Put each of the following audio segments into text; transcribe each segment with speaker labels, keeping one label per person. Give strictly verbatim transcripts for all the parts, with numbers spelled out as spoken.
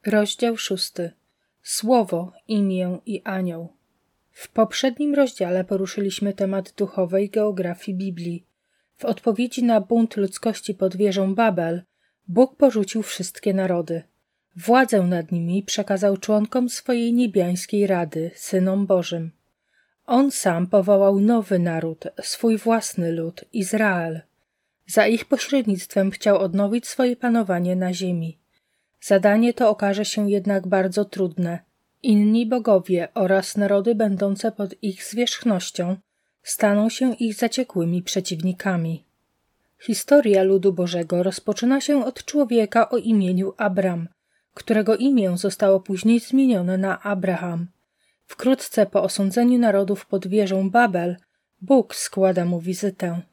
Speaker 1: Rozdział szósty. Słowo, imię i anioł. W poprzednim rozdziale poruszyliśmy temat duchowej geografii Biblii. W odpowiedzi na bunt ludzkości pod wieżą Babel, Bóg porzucił wszystkie narody. Władzę nad nimi przekazał członkom swojej niebiańskiej rady, synom Bożym. On sam powołał nowy naród, swój własny lud, Izrael. Za ich pośrednictwem chciał odnowić swoje panowanie na ziemi. Zadanie to okaże się jednak bardzo trudne. Inni bogowie oraz narody będące pod ich zwierzchnością staną się ich zaciekłymi przeciwnikami. Historia ludu Bożego rozpoczyna się od człowieka o imieniu Abram, którego imię zostało później zmienione na Abraham. Wkrótce po osądzeniu narodów pod wieżą Babel, Bóg składa mu wizytę.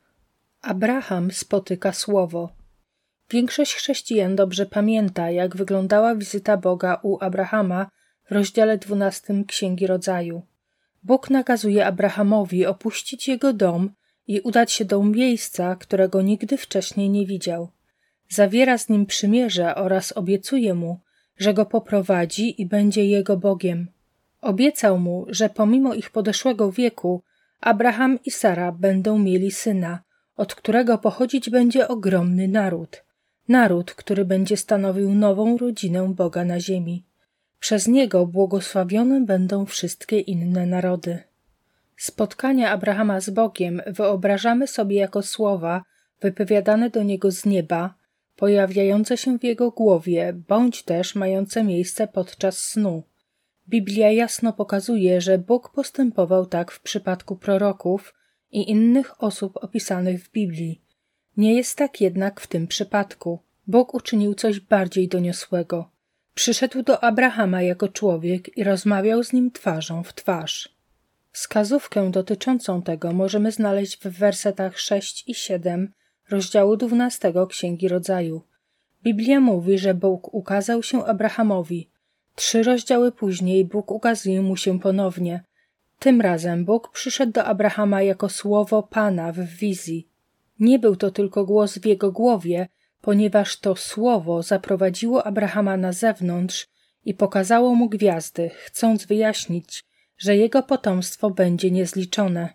Speaker 1: Abraham spotyka Słowo. Większość chrześcijan dobrze pamięta, jak wyglądała wizyta Boga u Abrahama w rozdziale dwunastym Księgi Rodzaju. Bóg nakazuje Abrahamowi opuścić jego dom i udać się do miejsca, którego nigdy wcześniej nie widział. Zawiera z nim przymierze oraz obiecuje mu, że go poprowadzi i będzie jego Bogiem. Obiecał mu, że pomimo ich podeszłego wieku Abraham i Sara będą mieli syna, od którego pochodzić będzie ogromny naród. Naród, który będzie stanowił nową rodzinę Boga na ziemi. Przez niego błogosławione będą wszystkie inne narody. Spotkania Abrahama z Bogiem wyobrażamy sobie jako słowa wypowiadane do niego z nieba, pojawiające się w jego głowie, bądź też mające miejsce podczas snu. Biblia jasno pokazuje, że Bóg postępował tak w przypadku proroków i innych osób opisanych w Biblii. Nie jest tak jednak w tym przypadku. Bóg uczynił coś bardziej doniosłego. Przyszedł do Abrahama jako człowiek i rozmawiał z nim twarzą w twarz. Wskazówkę dotyczącą tego możemy znaleźć w wersetach sześć i siedem rozdziału dwunastego Księgi Rodzaju. Biblia mówi, że Bóg ukazał się Abrahamowi. Trzy rozdziały później Bóg ukazuje mu się ponownie. Tym razem Bóg przyszedł do Abrahama jako słowo Pana w wizji. Nie był to tylko głos w jego głowie, ponieważ to słowo zaprowadziło Abrahama na zewnątrz i pokazało mu gwiazdy, chcąc wyjaśnić, że jego potomstwo będzie niezliczone.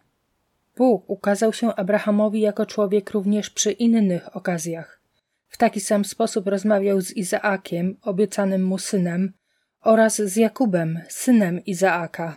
Speaker 1: Bóg ukazał się Abrahamowi jako człowiek również przy innych okazjach. W taki sam sposób rozmawiał z Izaakiem, obiecanym mu synem, oraz z Jakubem, synem Izaaka.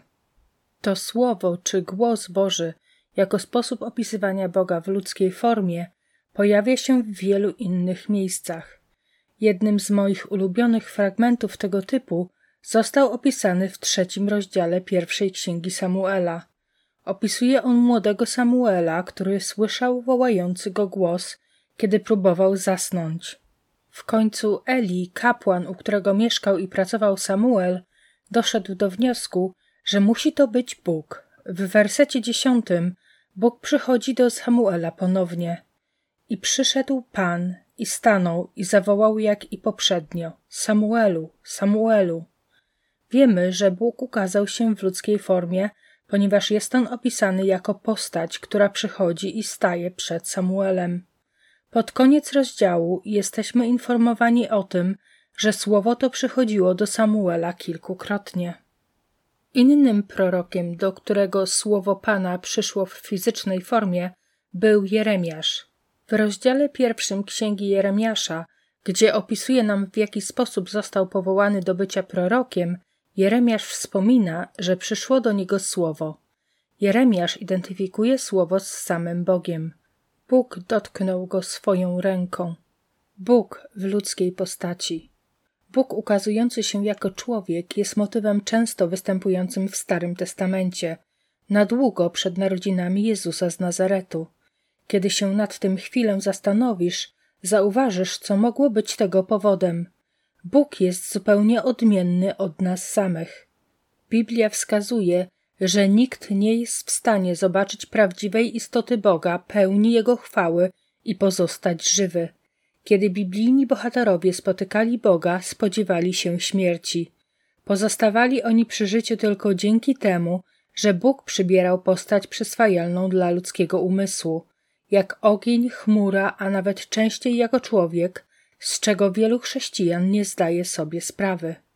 Speaker 1: To słowo czy głos Boży, jako sposób opisywania Boga w ludzkiej formie, pojawia się w wielu innych miejscach. Jednym z moich ulubionych fragmentów tego typu został opisany w trzecim rozdziale pierwszej Księgi Samuela. Opisuje on młodego Samuela, który słyszał wołający go głos, kiedy próbował zasnąć. W końcu Eli, kapłan, u którego mieszkał i pracował Samuel, doszedł do wniosku, że musi to być Bóg. W wersecie dziesiątym Bóg przychodzi do Samuela ponownie. I przyszedł Pan i stanął i zawołał jak i poprzednio: Samuelu, Samuelu. Wiemy, że Bóg ukazał się w ludzkiej formie, ponieważ jest on opisany jako postać, która przychodzi i staje przed Samuelem. Pod koniec rozdziału jesteśmy informowani o tym, że słowo to przychodziło do Samuela kilkukrotnie. Innym prorokiem, do którego słowo Pana przyszło w fizycznej formie, był Jeremiasz. W rozdziale pierwszym Księgi Jeremiasza, gdzie opisuje nam, w jaki sposób został powołany do bycia prorokiem, Jeremiasz wspomina, że przyszło do niego słowo. Jeremiasz identyfikuje słowo z samym Bogiem. Bóg dotknął go swoją ręką. Bóg w ludzkiej postaci. Bóg ukazujący się jako człowiek jest motywem często występującym w Starym Testamencie, na długo przed narodzinami Jezusa z Nazaretu. Kiedy się nad tym chwilę zastanowisz, zauważysz, co mogło być tego powodem. Bóg jest zupełnie odmienny od nas samych. Biblia wskazuje, że nikt nie jest w stanie zobaczyć prawdziwej istoty Boga, pełni Jego chwały i pozostać żywy. Kiedy biblijni bohaterowie spotykali Boga, spodziewali się śmierci. Pozostawali oni przy życiu tylko dzięki temu, że Bóg przybierał postać przyswajalną dla ludzkiego umysłu, jak ogień, chmura, a nawet częściej jako człowiek, z czego wielu chrześcijan nie zdaje sobie sprawy.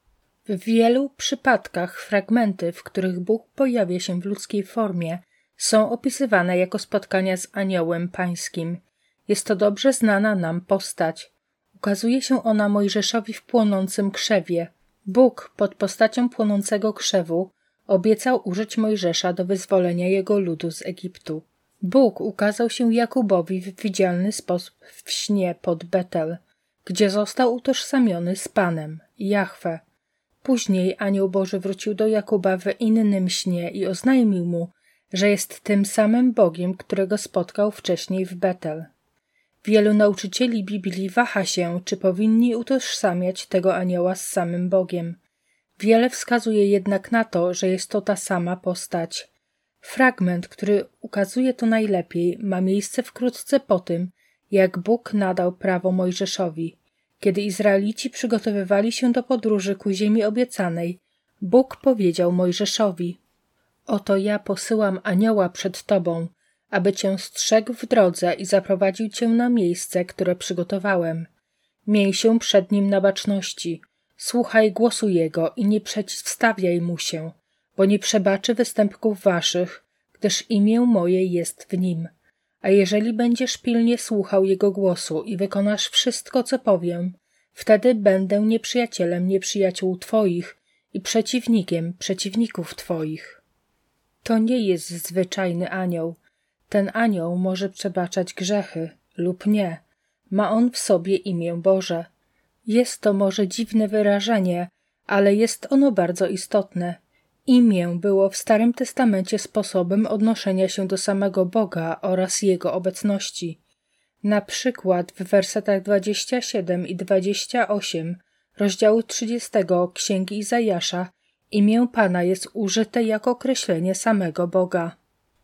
Speaker 1: W wielu przypadkach fragmenty, w których Bóg pojawia się w ludzkiej formie, są opisywane jako spotkania z aniołem pańskim. Jest to dobrze znana nam postać. Ukazuje się ona Mojżeszowi w płonącym krzewie. Bóg pod postacią płonącego krzewu obiecał użyć Mojżesza do wyzwolenia jego ludu z Egiptu. Bóg ukazał się Jakubowi w widzialny sposób w śnie pod Betel, gdzie został utożsamiony z Panem, Jahwe. Później anioł Boży wrócił do Jakuba w innym śnie i oznajmił mu, że jest tym samym Bogiem, którego spotkał wcześniej w Betel. Wielu nauczycieli Biblii waha się, czy powinni utożsamiać tego anioła z samym Bogiem. Wiele wskazuje jednak na to, że jest to ta sama postać. Fragment, który ukazuje to najlepiej, ma miejsce wkrótce po tym, jak Bóg nadał prawo Mojżeszowi. Kiedy Izraelici przygotowywali się do podróży ku ziemi obiecanej, Bóg powiedział Mojżeszowi: Oto ja posyłam anioła przed tobą, aby cię strzegł w drodze i zaprowadził cię na miejsce, które przygotowałem. Miej się przed nim na baczności, słuchaj głosu jego i nie przeciwstawiaj mu się, bo nie przebaczy występków waszych, gdyż imię moje jest w nim. A jeżeli będziesz pilnie słuchał jego głosu i wykonasz wszystko, co powiem, wtedy będę nieprzyjacielem nieprzyjaciół twoich i przeciwnikiem przeciwników twoich. To nie jest zwyczajny anioł. Ten anioł może przebaczać grzechy lub nie. Ma on w sobie imię Boże. Jest to może dziwne wyrażenie, ale jest ono bardzo istotne. Imię było w Starym Testamencie sposobem odnoszenia się do samego Boga oraz Jego obecności. Na przykład w wersetach dwudziestym siódmym i dwudziestym ósmym rozdziału trzydziestego Księgi Izajasza imię Pana jest użyte jako określenie samego Boga.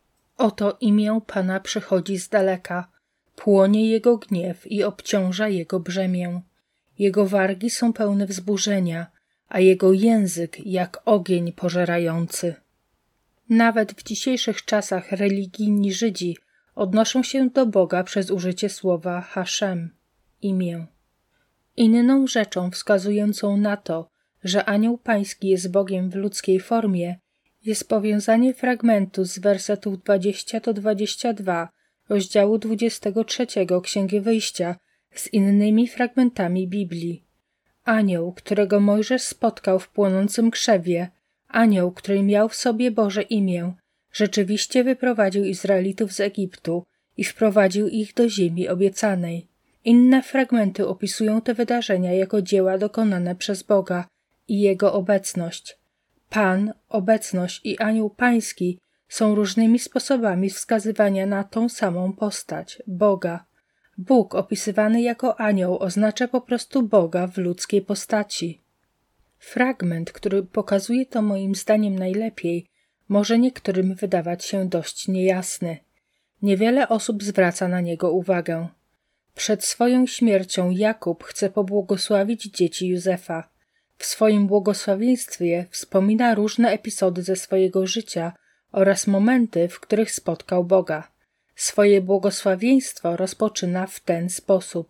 Speaker 1: Oto imię Pana przychodzi z daleka, płonie Jego gniew i obciąża Jego brzemię. Jego wargi są pełne wzburzenia, a Jego język jak ogień pożerający. Nawet w dzisiejszych czasach religijni Żydzi odnoszą się do Boga przez użycie słowa Haszem, imię. Inną rzeczą wskazującą na to, że anioł pański jest Bogiem w ludzkiej formie, jest powiązanie fragmentu z wersetów dwudziestego do dwudziestego drugiego rozdziału dwudziestego trzeciego Księgi Wyjścia z innymi fragmentami Biblii. Anioł, którego Mojżesz spotkał w płonącym krzewie, anioł, który miał w sobie Boże imię, rzeczywiście wyprowadził Izraelitów z Egiptu i wprowadził ich do ziemi obiecanej. Inne fragmenty opisują te wydarzenia jako dzieła dokonane przez Boga i Jego obecność. Pan, obecność i anioł pański są różnymi sposobami wskazywania na tą samą postać, Boga. Bóg opisywany jako anioł oznacza po prostu Boga w ludzkiej postaci. Fragment, który pokazuje to moim zdaniem najlepiej, może niektórym wydawać się dość niejasny. Niewiele osób zwraca na niego uwagę. Przed swoją śmiercią Jakub chce pobłogosławić dzieci Józefa. W swoim błogosławieństwie wspomina różne epizody ze swojego życia oraz momenty, w których spotkał Boga. Swoje błogosławieństwo rozpoczyna w ten sposób.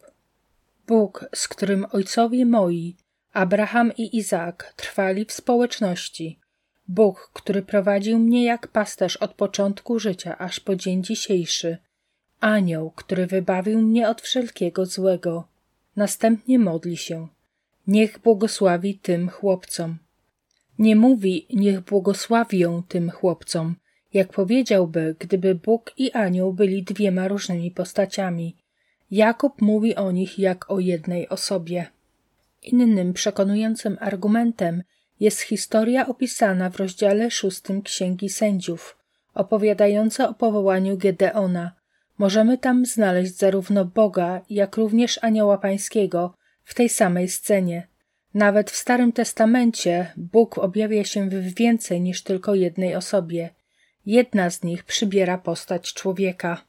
Speaker 1: Bóg, z którym ojcowie moi, Abraham i Izaak, trwali w społeczności. Bóg, który prowadził mnie jak pasterz od początku życia aż po dzień dzisiejszy. Anioł, który wybawił mnie od wszelkiego złego. Następnie modli się. Niech błogosławi tym chłopcom. Nie mówi, niech błogosławią tym chłopcom, jak powiedziałby, gdyby Bóg i anioł byli dwiema różnymi postaciami. Jakub mówi o nich jak o jednej osobie. Innym przekonującym argumentem jest historia opisana w rozdziale szóstym Księgi Sędziów, opowiadająca o powołaniu Gedeona. Możemy tam znaleźć zarówno Boga, jak również anioła pańskiego w tej samej scenie. Nawet w Starym Testamencie Bóg objawia się w więcej niż tylko jednej osobie. Jedna z nich przybiera postać człowieka.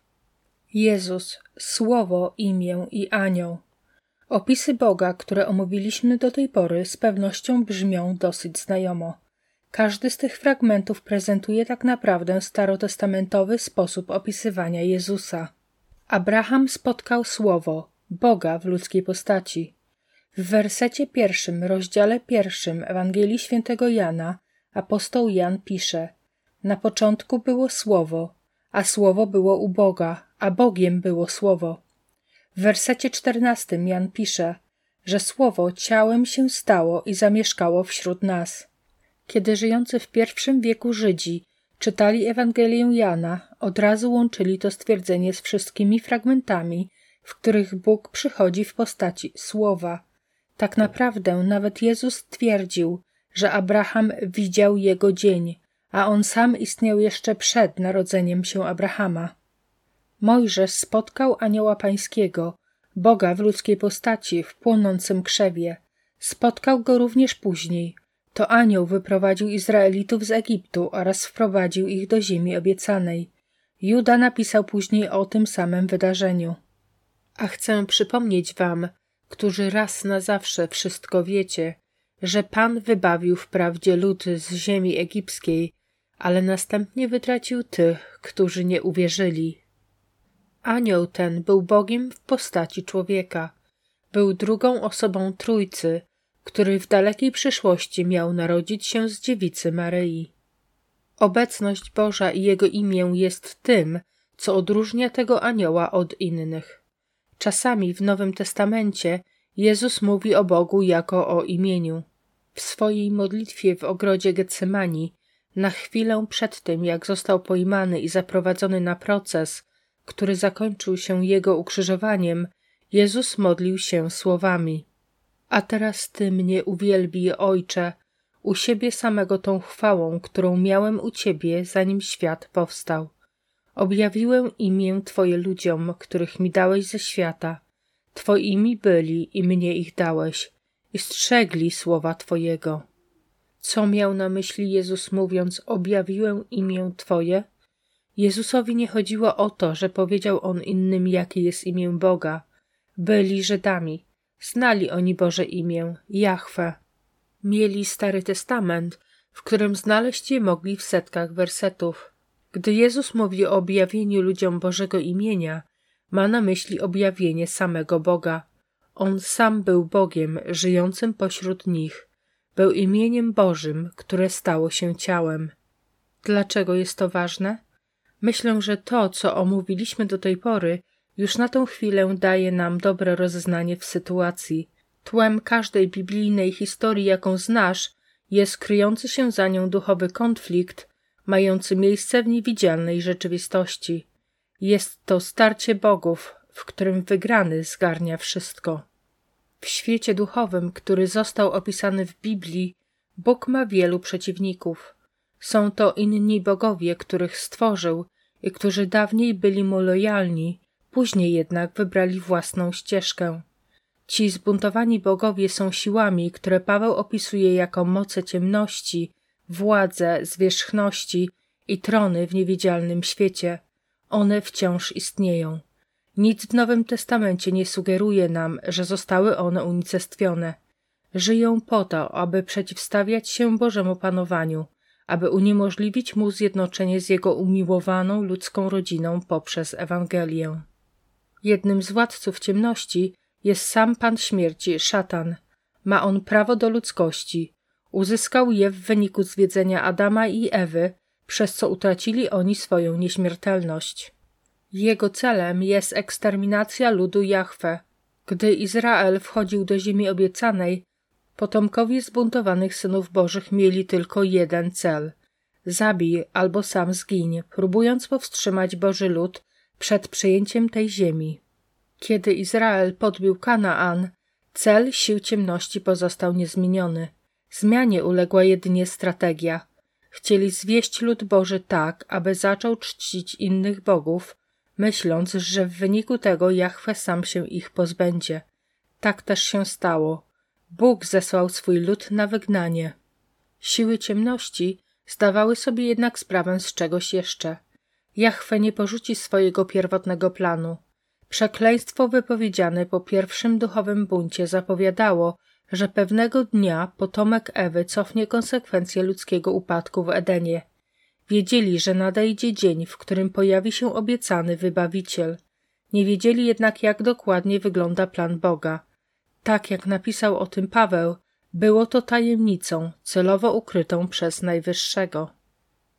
Speaker 1: Jezus, Słowo, imię i anioł. Opisy Boga, które omówiliśmy do tej pory, z pewnością brzmią dosyć znajomo. Każdy z tych fragmentów prezentuje tak naprawdę starotestamentowy sposób opisywania Jezusa. Abraham spotkał Słowo, Boga w ludzkiej postaci. W wersecie pierwszym, rozdziale pierwszym Ewangelii Świętego Jana apostoł Jan pisze: Na początku było Słowo, a Słowo było u Boga, a Bogiem było Słowo. W wersecie czternastym Jan pisze, że Słowo ciałem się stało i zamieszkało wśród nas. Kiedy żyjący w pierwszym wieku Żydzi czytali Ewangelię Jana, od razu łączyli to stwierdzenie z wszystkimi fragmentami, w których Bóg przychodzi w postaci Słowa. Tak naprawdę nawet Jezus twierdził, że Abraham widział jego dzień, a on sam istniał jeszcze przed narodzeniem się Abrahama. Mojżesz spotkał anioła pańskiego, Boga w ludzkiej postaci w płonącym krzewie. Spotkał go również później. To anioł wyprowadził Izraelitów z Egiptu oraz wprowadził ich do ziemi obiecanej. Juda napisał później o tym samym wydarzeniu. A chcę przypomnieć wam, którzy raz na zawsze wszystko wiecie, że Pan wybawił wprawdzie lud z ziemi egipskiej, ale następnie wytracił tych, którzy nie uwierzyli. Anioł ten był Bogiem w postaci człowieka. Był drugą osobą Trójcy, który w dalekiej przyszłości miał narodzić się z dziewicy Maryi. Obecność Boża i Jego imię jest tym, co odróżnia tego anioła od innych. Czasami w Nowym Testamencie Jezus mówi o Bogu jako o imieniu. W swojej modlitwie w ogrodzie Getsemani, na chwilę przed tym, jak został pojmany i zaprowadzony na proces, który zakończył się Jego ukrzyżowaniem, Jezus modlił się słowami: A teraz Ty mnie uwielbij, Ojcze, u siebie samego tą chwałą, którą miałem u Ciebie, zanim świat powstał. Objawiłem imię Twoje ludziom, których mi dałeś ze świata. Twoimi byli i mnie ich dałeś i strzegli słowa Twojego. Co miał na myśli Jezus, mówiąc: objawiłem imię Twoje? Jezusowi nie chodziło o to, że powiedział On innym, jakie jest imię Boga. Byli Żydami. Znali oni Boże imię, Jahwe. Mieli Stary Testament, w którym znaleźć je mogli w setkach wersetów. Gdy Jezus mówi o objawieniu ludziom Bożego imienia, ma na myśli objawienie samego Boga. On sam był Bogiem żyjącym pośród nich. Był imieniem Bożym, które stało się ciałem. Dlaczego jest to ważne? Myślę, że to, co omówiliśmy do tej pory, już na tę chwilę daje nam dobre rozeznanie w sytuacji. Tłem każdej biblijnej historii, jaką znasz, jest kryjący się za nią duchowy konflikt, mający miejsce w niewidzialnej rzeczywistości. Jest to starcie bogów, w którym wygrany zgarnia wszystko. W świecie duchowym, który został opisany w Biblii, Bóg ma wielu przeciwników. Są to inni bogowie, których stworzył i którzy dawniej byli mu lojalni, później jednak wybrali własną ścieżkę. Ci zbuntowani bogowie są siłami, które Paweł opisuje jako moce ciemności, władze, zwierzchności i trony w niewidzialnym świecie. One wciąż istnieją. Nic w Nowym Testamencie nie sugeruje nam, że zostały one unicestwione. Żyją po to, aby przeciwstawiać się Bożemu panowaniu, aby uniemożliwić mu zjednoczenie z jego umiłowaną ludzką rodziną poprzez Ewangelię. Jednym z władców ciemności jest sam Pan Śmierci, szatan. Ma on prawo do ludzkości. Uzyskał je w wyniku zwiedzenia Adama i Ewy, przez co utracili oni swoją nieśmiertelność. Jego celem jest eksterminacja ludu Jahwe. Gdy Izrael wchodził do ziemi obiecanej, potomkowie zbuntowanych synów Bożych mieli tylko jeden cel. Zabij albo sam zgiń, próbując powstrzymać Boży lud przed przejęciem tej ziemi. Kiedy Izrael podbił Kanaan, cel sił ciemności pozostał niezmieniony. Zmianie uległa jedynie strategia. Chcieli zwieść lud Boży tak, aby zaczął czcić innych bogów, myśląc, że w wyniku tego Jahwe sam się ich pozbędzie. Tak też się stało. Bóg zesłał swój lud na wygnanie. Siły ciemności zdawały sobie jednak sprawę z czegoś jeszcze. Jahwe nie porzuci swojego pierwotnego planu. Przekleństwo wypowiedziane po pierwszym duchowym buncie zapowiadało, że pewnego dnia potomek Ewy cofnie konsekwencje ludzkiego upadku w Edenie. Wiedzieli, że nadejdzie dzień, w którym pojawi się obiecany Wybawiciel. Nie wiedzieli jednak, jak dokładnie wygląda plan Boga. Tak jak napisał o tym Paweł, było to tajemnicą celowo ukrytą przez Najwyższego.